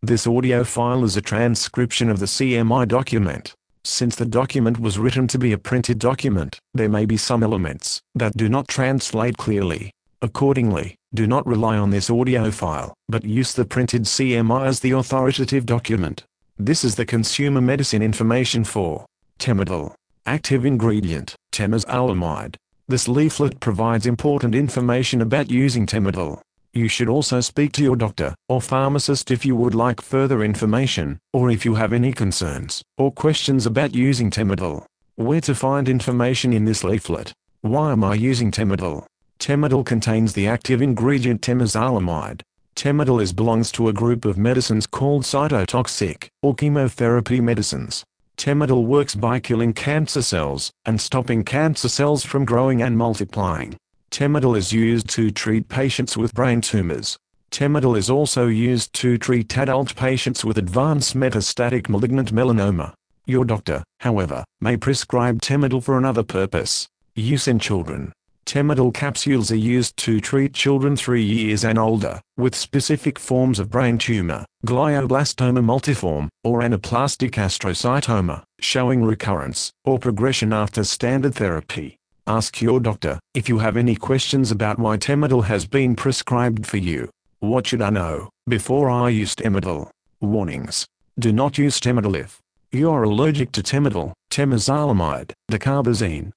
This audio file is a transcription of the CMI document. Since the document was written to be a printed document, there may be some elements that do not translate clearly. Accordingly, do not rely on this audio file, but use the printed CMI as the authoritative document. This is the consumer medicine information for Temidol. Active ingredient, temozolomide. This leaflet provides important information about using Temidol. You should also speak to your doctor or pharmacist if you would like further information, or if you have any concerns or questions about using Temidol. Where to find information in this leaflet? Why am I using Temidol? Temidol contains the active ingredient temozolomide. Temidol belongs to a group of medicines called cytotoxic or chemotherapy medicines. Temidol works by killing cancer cells and stopping cancer cells from growing and multiplying. Temidol is used to treat patients with brain tumors. Temidol is also used to treat adult patients with advanced metastatic malignant melanoma. Your doctor, however, may prescribe Temidol for another purpose. Use in children. Temidol capsules are used to treat children 3 years and older with specific forms of brain tumor, glioblastoma multiforme, or anaplastic astrocytoma, showing recurrence or progression after standard therapy. Ask your doctor if you have any questions about why Temidol has been prescribed for you. What should I know before I use Temidol? Warnings. Do not use Temidol if you are allergic to Temidol, temozolomide, dacarbazine,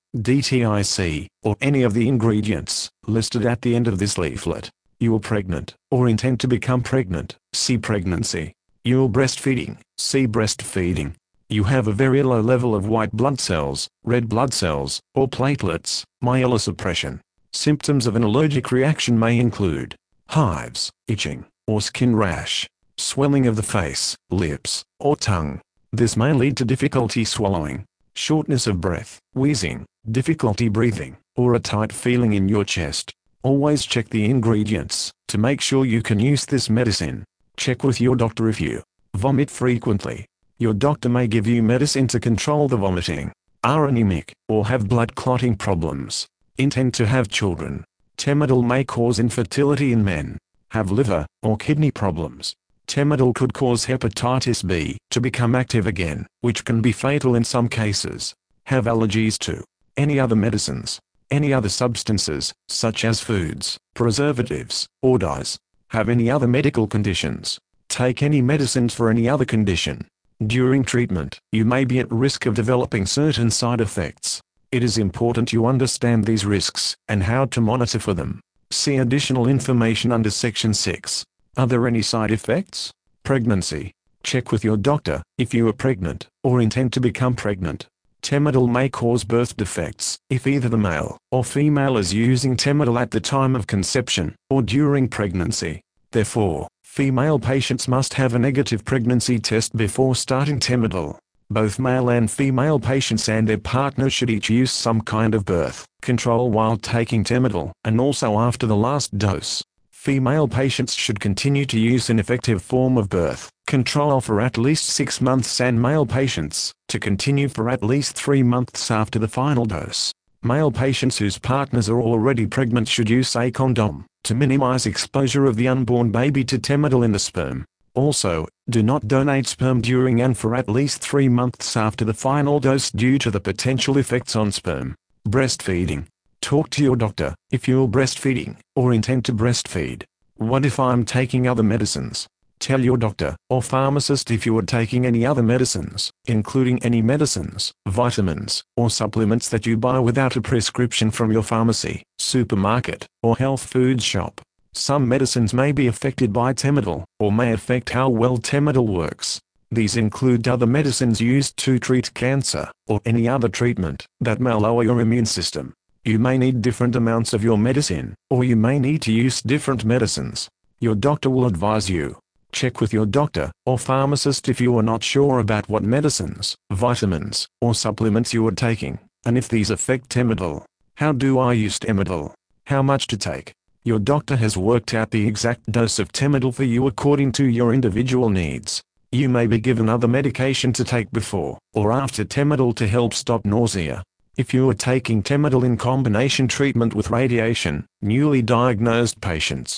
DTIC, or any of the ingredients listed at the end of this leaflet. You are pregnant or intend to become pregnant. See pregnancy. You are breastfeeding. See breastfeeding. You have a very low level of white blood cells, red blood cells, or platelets, myelosuppression. Symptoms of an allergic reaction may include hives, itching, or skin rash, swelling of the face, lips, or tongue. This may lead to difficulty swallowing, shortness of breath, wheezing, difficulty breathing, or a tight feeling in your chest. Always check the ingredients to make sure you can use this medicine. Check with your doctor if you vomit frequently. Your doctor may give you medicine to control the vomiting, are anemic, or have blood clotting problems. Intend to have children. Temidol may cause infertility in men. Have liver or kidney problems. Temidol could cause hepatitis B to become active again, which can be fatal in some cases. Have allergies to any other medicines, any other substances, such as foods, preservatives, or dyes. Have any other medical conditions. Take any medicines for any other condition. During treatment, you may be at risk of developing certain side effects. It is important you understand these risks and how to monitor for them. See additional information under Section 6. Are there any side effects? Pregnancy. Check with your doctor if you are pregnant or intend to become pregnant. Temidol may cause birth defects if either the male or female is using Temidol at the time of conception or during pregnancy. Therefore, female patients must have a negative pregnancy test before starting Temidol. Both male and female patients and their partners should each use some kind of birth control while taking Temidol, and also after the last dose. Female patients should continue to use an effective form of birth control for at least 6 months, and male patients to continue for at least 3 months after the final dose. Male patients whose partners are already pregnant should use a condom to minimize exposure of the unborn baby to Temidol in the sperm. Also, do not donate sperm during and for at least 3 months after the final dose due to the potential effects on sperm. Breastfeeding. Talk to your doctor if you're breastfeeding or intend to breastfeed. What if I'm taking other medicines? Tell your doctor or pharmacist if you are taking any other medicines, including any medicines, vitamins, or supplements that you buy without a prescription from your pharmacy, supermarket, or health food shop. Some medicines may be affected by Temidol, or may affect how well Temidol works. These include other medicines used to treat cancer, or any other treatment that may lower your immune system. You may need different amounts of your medicine, or you may need to use different medicines. Your doctor will advise you. Check with your doctor or pharmacist if you are not sure about what medicines, vitamins, or supplements you are taking, and if these affect Temidol. How do I use Temidol? How much to take? Your doctor has worked out the exact dose of Temidol for you according to your individual needs. You may be given other medication to take before or after Temidol to help stop nausea. If you are taking Temidol in combination treatment with radiation, newly diagnosed patients,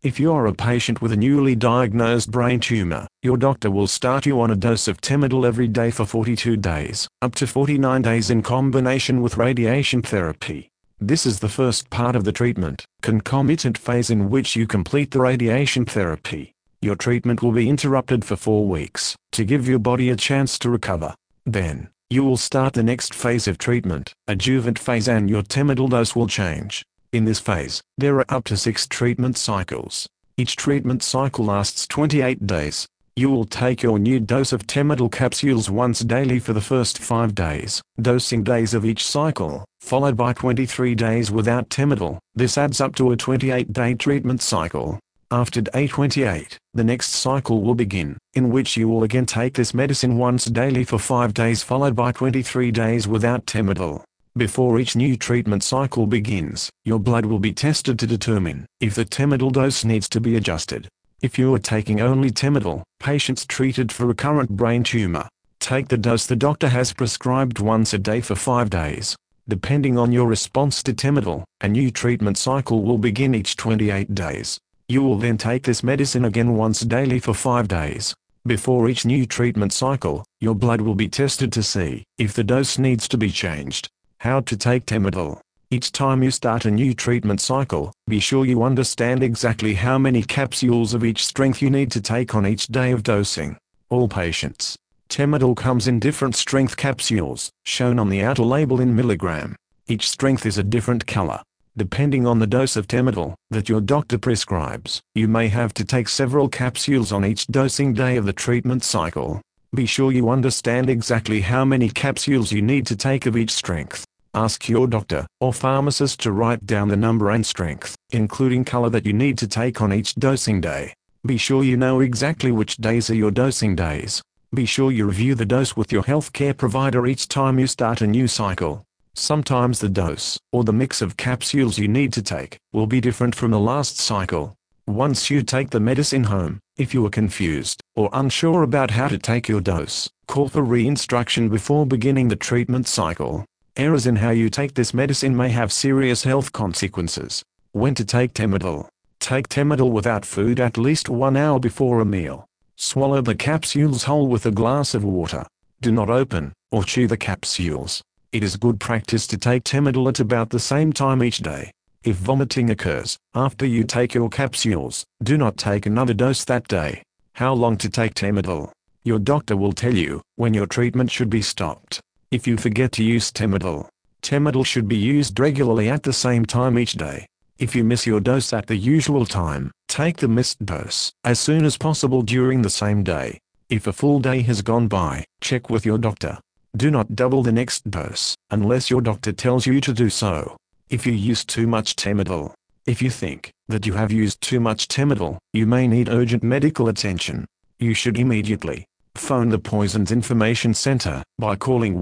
If you are a patient with a newly diagnosed brain tumor, your doctor will start you on a dose of Temidol every day for 42 days, up to 49 days in combination with radiation therapy. This is the first part of the treatment, concomitant phase in which you complete the radiation therapy. Your treatment will be interrupted for 4 weeks, to give your body a chance to recover. Then, you will start the next phase of treatment, adjuvant phase, and your Temidol dose will change. In this phase, there are up to 6 treatment cycles. Each treatment cycle lasts 28 days. You will take your new dose of Temidol capsules once daily for the first 5 days, dosing days of each cycle, followed by 23 days without Temidol. This adds up to a 28-day treatment cycle. After day 28, the next cycle will begin, in which you will again take this medicine once daily for 5 days followed by 23 days without Temidol. Before each new treatment cycle begins, your blood will be tested to determine if the Temidol dose needs to be adjusted. If you are taking only Temidol, patients treated for recurrent brain tumor, take the dose the doctor has prescribed once a day for 5 days. Depending on your response to Temidol, a new treatment cycle will begin each 28 days. You will then take this medicine again once daily for 5 days. Before each new treatment cycle, your blood will be tested to see if the dose needs to be changed. How to take Temidol. Each time you start a new treatment cycle, be sure you understand exactly how many capsules of each strength you need to take on each day of dosing. All patients. Temidol comes in different strength capsules, shown on the outer label in milligram. Each strength is a different color. Depending on the dose of Temidol that your doctor prescribes, you may have to take several capsules on each dosing day of the treatment cycle. Be sure you understand exactly how many capsules you need to take of each strength. Ask your doctor or pharmacist to write down the number and strength, including color, that you need to take on each dosing day. Be sure you know exactly which days are your dosing days. Be sure you review the dose with your healthcare provider each time you start a new cycle. Sometimes the dose, or the mix of capsules you need to take, will be different from the last cycle. Once you take the medicine home, if you are confused or unsure about how to take your dose, call for re-instruction before beginning the treatment cycle. Errors in how you take this medicine may have serious health consequences. When to take Temidol. Take Temidol without food at least 1 hour before a meal. Swallow the capsules whole with a glass of water. Do not open or chew the capsules. It is good practice to take Temidol at about the same time each day. If vomiting occurs after you take your capsules, do not take another dose that day. How long to take Temidol? Your doctor will tell you when your treatment should be stopped. If you forget to use Temidol, Temidol should be used regularly at the same time each day. If you miss your dose at the usual time, take the missed dose as soon as possible during the same day. If a full day has gone by, check with your doctor. Do not double the next dose unless your doctor tells you to do so. If you use too much Temidol. If you think that you have used too much Temidol, you may need urgent medical attention. You should immediately phone the Poisons Information Center by calling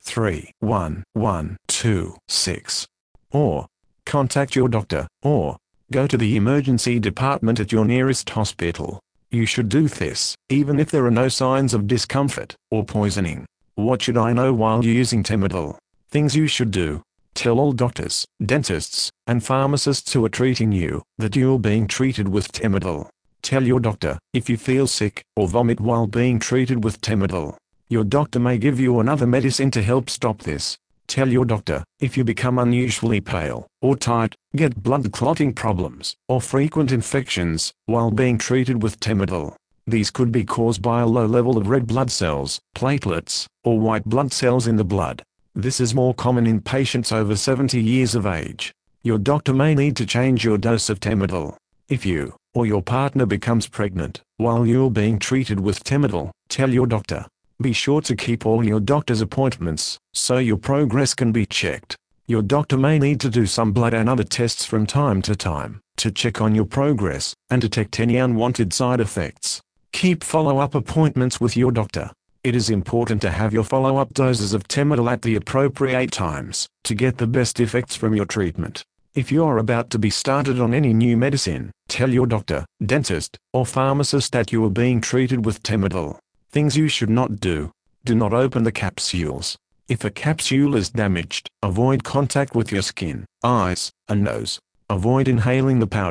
1-311-26, or contact your doctor, or go to the emergency department at your nearest hospital. You should do this even if there are no signs of discomfort or poisoning. What should I know while using Temidol? Things you should do. Tell all doctors, dentists, and pharmacists who are treating you that you are being treated with Temidol. Tell your doctor if you feel sick or vomit while being treated with Temidol. Your doctor may give you another medicine to help stop this. Tell your doctor if you become unusually pale or tired, get blood clotting problems, or frequent infections while being treated with Temidol. These could be caused by a low level of red blood cells, platelets, or white blood cells in the blood. This is more common in patients over 70 years of age. Your doctor may need to change your dose of Temidol. If you or your partner becomes pregnant while you're being treated with Temidol, tell your doctor. Be sure to keep all your doctor's appointments so your progress can be checked. Your doctor may need to do some blood and other tests from time to time to check on your progress and detect any unwanted side effects. Keep follow-up appointments with your doctor. It is important to have your follow-up doses of Temidol at the appropriate times to get the best effects from your treatment. If you are about to be started on any new medicine, tell your doctor, dentist, or pharmacist that you are being treated with Temidol. Things you should not do. Do not open the capsules. If a capsule is damaged, avoid contact with your skin, eyes, and nose. Avoid inhaling the powder.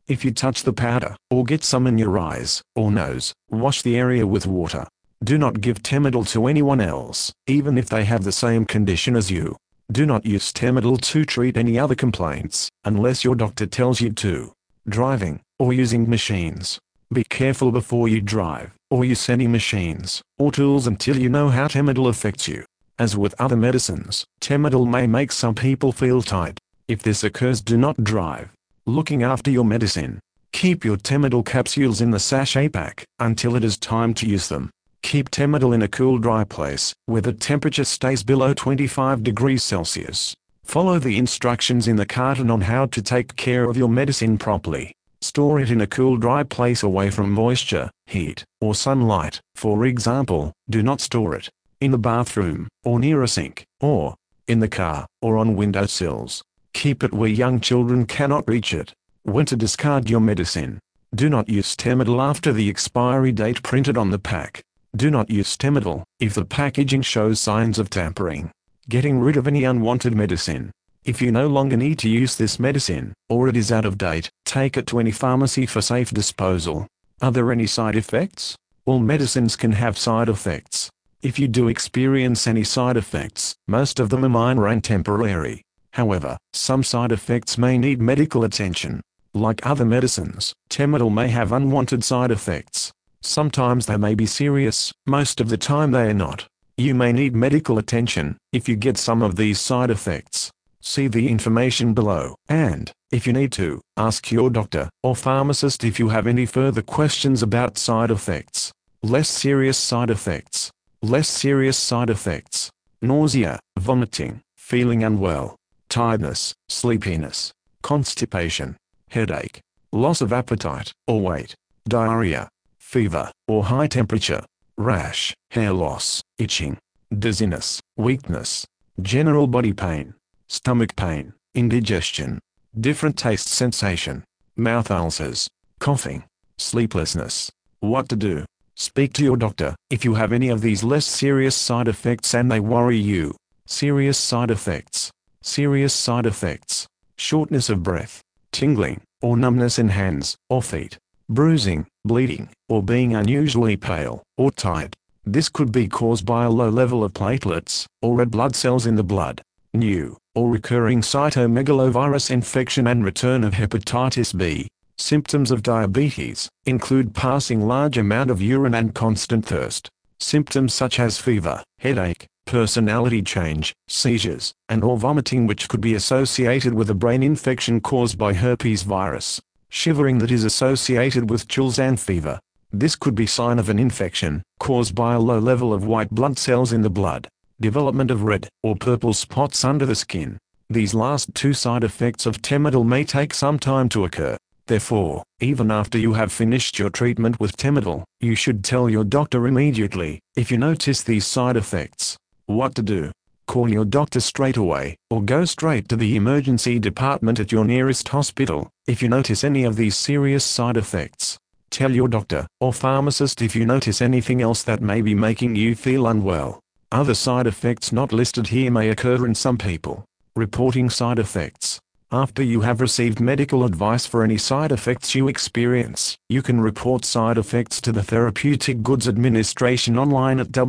If you touch the powder, or get some in your eyes or nose, wash the area with water. Do not give Temidol to anyone else, even if they have the same condition as you. Do not use Temidol to treat any other complaints, unless your doctor tells you to. Driving, or using machines. Be careful before you drive, or use any machines, or tools until you know how Temidol affects you. As with other medicines, Temidol may make some people feel tight. If this occurs, do not drive. Looking after your medicine. Keep your Temidol capsules in the sachet pack, until it is time to use them. Keep Temidol in a cool, dry place, where the temperature stays below 25 degrees Celsius. Follow the instructions in the carton on how to take care of your medicine properly. Store it in a cool, dry place away from moisture, heat, or sunlight. For example, do not store it in the bathroom, or near a sink, or in the car, or on windowsills. Keep it where young children cannot reach it. When to discard your medicine. Do not use Temidol after the expiry date printed on the pack. Do not use Temidol if the packaging shows signs of tampering. Getting rid of any unwanted medicine. If you no longer need to use this medicine, or it is out of date, take it to any pharmacy for safe disposal. Are there any side effects? All medicines can have side effects. If you do experience any side effects, most of them are minor and temporary. However, some side effects may need medical attention. Like other medicines, Temidol may have unwanted side effects. Sometimes they may be serious, most of the time they are not. You may need medical attention if you get some of these side effects. See the information below, and, if you need to, ask your doctor or pharmacist if you have any further questions about side effects. Less serious side effects. Less serious side effects. Nausea, vomiting, feeling unwell, tiredness, sleepiness, constipation, headache, loss of appetite or weight, diarrhea, fever or high temperature, rash, hair loss, itching, dizziness, weakness, general body pain, stomach pain, indigestion, different taste sensation, mouth ulcers, coughing, sleeplessness. What to do? Speak to your doctor if you have any of these less serious side effects and they worry you. Serious side effects. Serious side effects. Shortness of breath, tingling, or numbness in hands or feet, bruising, bleeding, or being unusually pale or tired. This could be caused by a low level of platelets or red blood cells in the blood. New or recurring cytomegalovirus infection and return of hepatitis B. Symptoms of diabetes include passing large amount of urine and constant thirst. Symptoms such as fever, headache, personality change, seizures, and/or vomiting, which could be associated with a brain infection caused by herpes virus. Shivering that is associated with chills and fever. This could be sign of an infection caused by a low level of white blood cells in the blood. Development of red or purple spots under the skin. These last two side effects of Temidol may take some time to occur. Therefore, even after you have finished your treatment with Temidol, you should tell your doctor immediately if you notice these side effects. What to do? Call your doctor straight away, or go straight to the emergency department at your nearest hospital if you notice any of these serious side effects. Tell your doctor or pharmacist if you notice anything else that may be making you feel unwell. Other side effects not listed here may occur in some people. Reporting side effects. After you have received medical advice for any side effects you experience, you can report side effects to the Therapeutic Goods Administration online at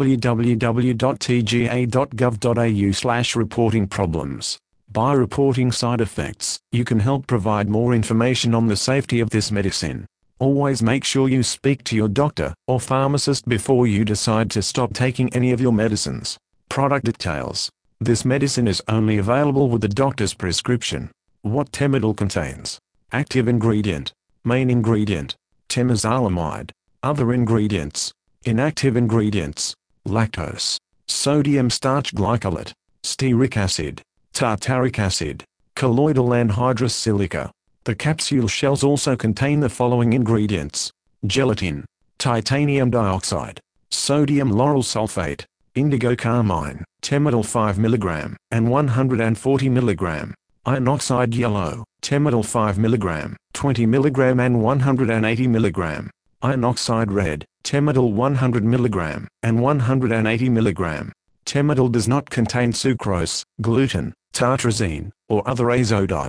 www.tga.gov.au/reportingproblems. By reporting side effects, you can help provide more information on the safety of this medicine. Always make sure you speak to your doctor or pharmacist before you decide to stop taking any of your medicines. Product details. This medicine is only available with the doctor's prescription. What Temidol contains. Active ingredient. Main ingredient. Temozolomide. Other ingredients. Inactive ingredients. Lactose. Sodium starch glycolate. Stearic acid. Tartaric acid. Colloidal anhydrous silica. The capsule shells also contain the following ingredients. Gelatin. Titanium dioxide. Sodium lauryl sulfate. Indigo carmine. Temidol 5 mg and 140 mg. Iron oxide yellow, Temidol 5 mg, 20 mg and 180 mg. Iron oxide red, Temidol 100 mg and 180 mg. Temidol does not contain sucrose, gluten, tartrazine, or other azo dyes.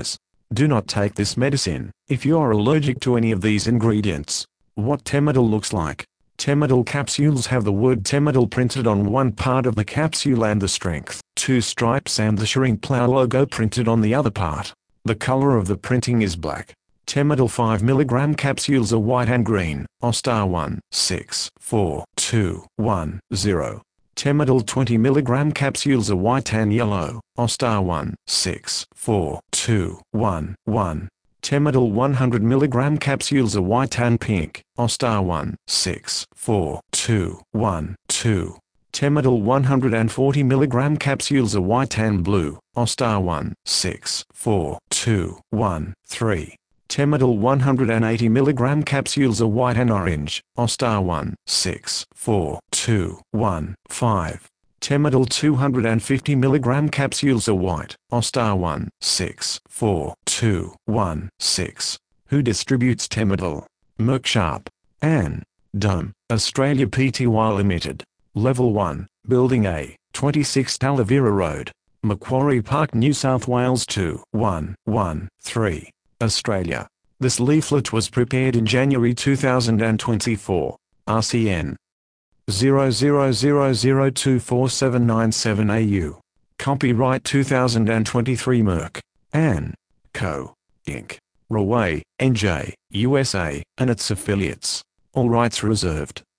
Do not take this medicine if you are allergic to any of these ingredients. What Temidol looks like. Temidol capsules have the word Temidol printed on one part of the capsule and the strength, 2 stripes and the Schering-Plough logo printed on the other part. The color of the printing is black. Temidol 5 mg capsules are white and green. OSTAR 1 6 4 2 1 0. Temidol 20 mg capsules are white and yellow. OSTAR 1 6 4 2 1 1. Temidol 100 mg capsules are white and pink. OSTAR 1 6 4 2 1 2. Temidol 140 mg capsules are white and blue. OSTAR 1 6 4 2 1 3. Temidol 180 mg capsules are white and orange. OSTAR 1 6 4 2 1 5. Temidol 250 mg capsules are white. OSTAR 1 6 4 2 1 6. Who distributes Temidol? Merck Sharp & Dohme, Australia Pty Limited. Level 1, Building A, 26 Talavera Road, Macquarie Park, New South Wales 21113, Australia. This leaflet was prepared in January 2024. RCN 0000247797AU. Copyright 2023 Merck & Co. Inc. Rahway, NJ, USA, and its affiliates. All rights reserved.